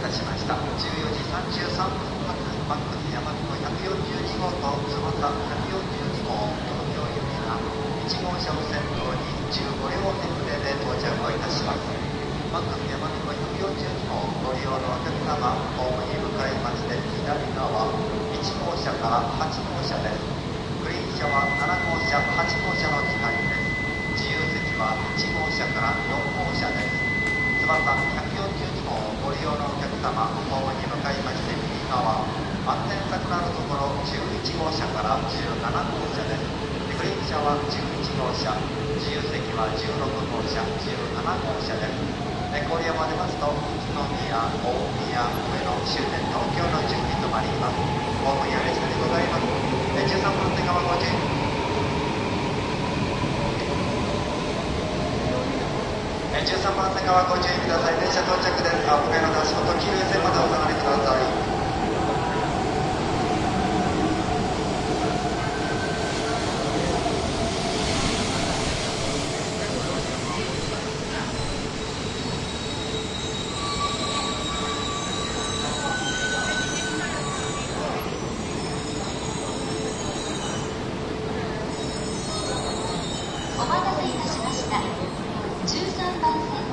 たしました。14時33分発バックス山手142号と坪田142号東京行きが1号車を先頭に15両遅れで到着をいたします。バックス山手142号ご利用のお客様、ホームに向かいまして左側1号車から8号車です。グリーン車は7号車、8号車の機内です。自由席は1号車から4号車です。翼142号ご利用のお客様、ホームに向かいまして右側安全策のあるところ11号車から17号車です。グリーン車は11号車、自由席は16号車、17号車です。郡山でますと宇都宮、大宮、上野、終点東京の順に止まります。ホームや列車でございます。13番線側ご注意。13番線側ご注意ください。電車到着です。向かいの足元黄色い線までお下がりください。 お待たせいたしました。13番線